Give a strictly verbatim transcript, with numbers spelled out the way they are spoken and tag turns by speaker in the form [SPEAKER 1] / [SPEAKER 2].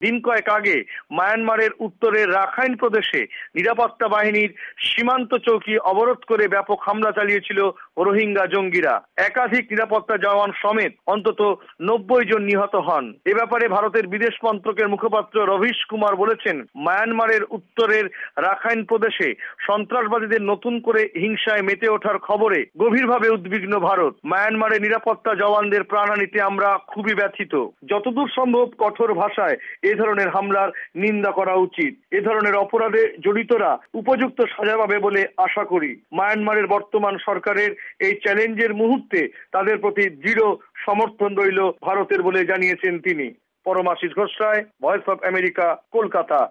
[SPEAKER 1] দিন কয়েক আগে মায়ানমারের উত্তরের রাখাইন প্রদেশে নিরাপত্তা বাহিনীর সীমান্ত চৌকি অবরোধ করে ব্যাপক হামলা চালিয়েছিল রোহিঙ্গা জঙ্গিরা। একাধিক নিরাপত্তা জওয়ান সমেত অন্তত নব্বই জন নিহত হন। এ ব্যাপারে ভারতের বিদেশ মন্ত্রকের মুখপাত্র রবিশ কুমার বলেছেন, মায়ানমারের উত্তরের রাখাইন প্রদেশে সন্ত্রাসবাদীদের নতুন করে হিংসায় মেতে ওঠার খবরে গভীরভাবে উদ্বিগ্ন ভারত। মায়ানমারের নিরাপত্তা জওয়ানদের প্রাণহানিতে আমরা খুবই ব্যথিত। যতদূর সম্ভব কঠোর ভাষায় এ ধরনের হামলার নিন্দা করা উচিত। এ ধরনের অপরাধে জড়িতরা উপযুক্ত সাজা পাবে বলে আশা করি। মায়ানমারের বর্তমান সরকারের এই চ্যালেঞ্জের মুহূর্তে তাদের প্রতি দৃঢ় সমর্থন রইল ভারতের বলে জানিয়েছেন তিনি। Paramashis Ghosh Roy, voice of America, Kolkata.